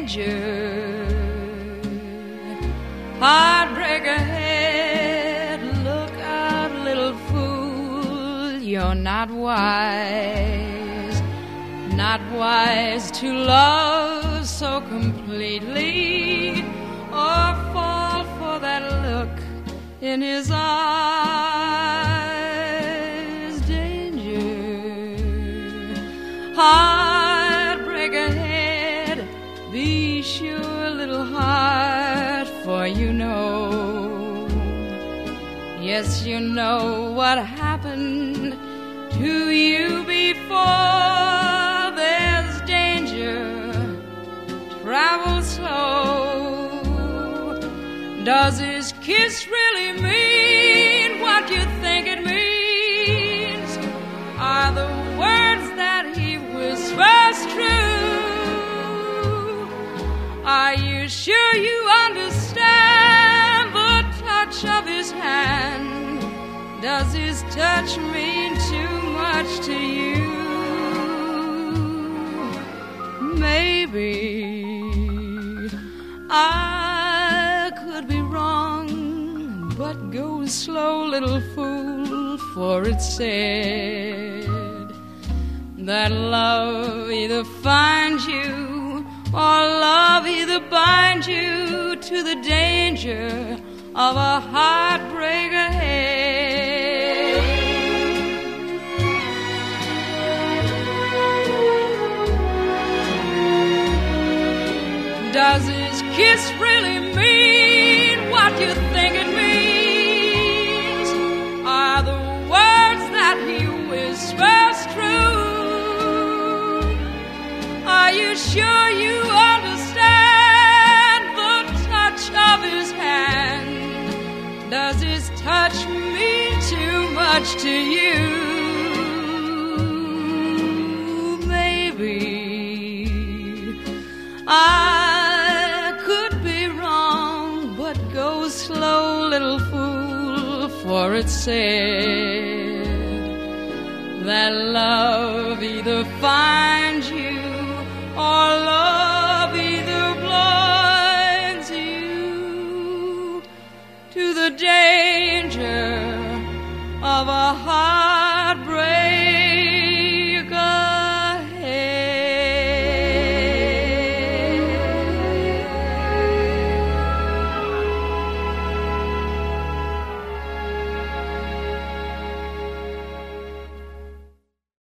danger. Heartbreak ahead, look out, little fool, you're not wise to love so completely, or fall for that look in his eyes. Danger, heartbreak ahead, be sure, little heart, for you know, yes, you know what happened to you before. There's danger, travel slow. Does his kiss really mean what you think it means? Are the words that he whispers true? Are you sure you understand the touch of his hand? Does his touch mean too much to you? Maybe I could be wrong, but go slow, little fool, for it's said that love either finds you or love either binds you to the danger of a heartbreak ahead. Does his kiss really mean what you think it means? Are the words that he whispers true? Are you sure you understand the touch of his hand? Does his touch mean too much to you? Maybe I could be wrong, but go slow, little fool, for it's said that love either finds you